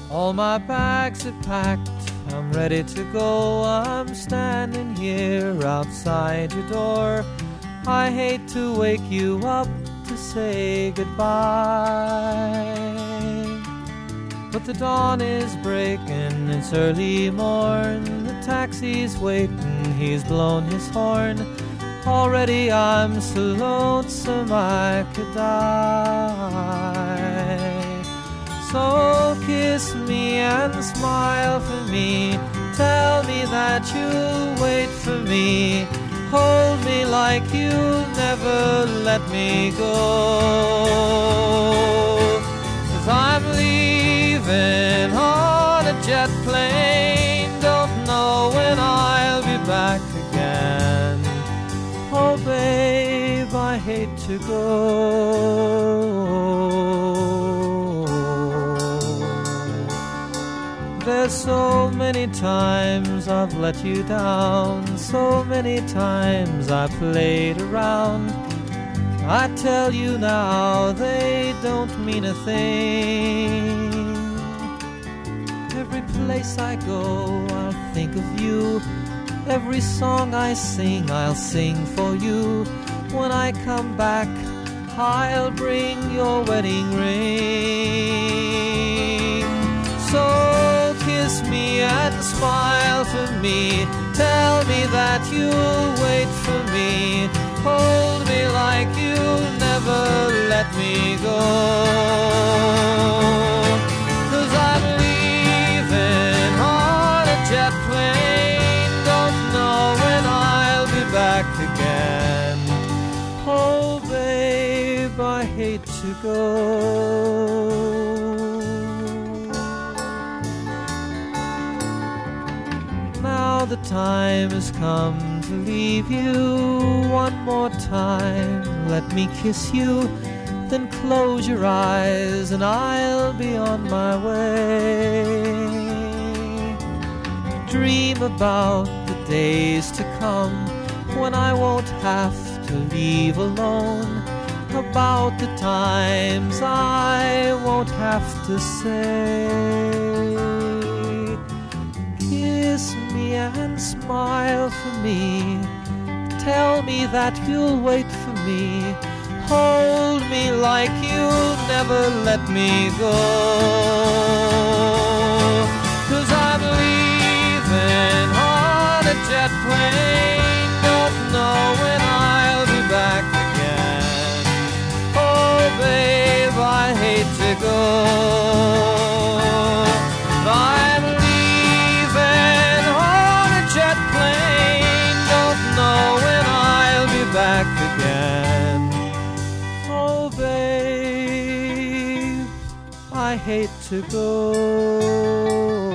All my bags are packed, I'm ready to go. I'm standing here outside your door. I hate to wake you up to say goodbye, but the dawn is breaking, it's early morn. The taxi's waiting, he's blown his horn. Already I'm so lonesome I could die. So kiss me and smile for me. Tell me that you'll wait for me. Hold me like you'll never let me go. 'Cause I'm leaving on a jet plane. Don't know when I'll be back again. Oh babe, I hate to go. There's so many times I've let you down, so many times I played around. I tell you now, they don't mean a thing. Every place I go, I'll think of you. Every song I sing, I'll sing for you. When I come back, I'll bring your wedding ring. So kiss me and smile for me. Tell me that you'll wait for me. Hold me like you'll never let me go. 'Cause I'm leaving on a jet plane. Don't know when I'll be back again. Oh babe, I hate to go. Now the time has come to leave you. One more time, let me kiss you. Then close your eyes and I'll be on my way. Dream about the days to come when I won't have to leave alone. About the times I won't have to say. Kiss me and smile for me. Tell me that you'll wait for me. Hold me like you'll never let me go. 'Cause I'm leaving on a jet plane. Don't know when I'll be back again. Oh babe, I hate to go. I'm leaving on a jet plane. Don't know when I'll be back again. Oh babe, I hate to go.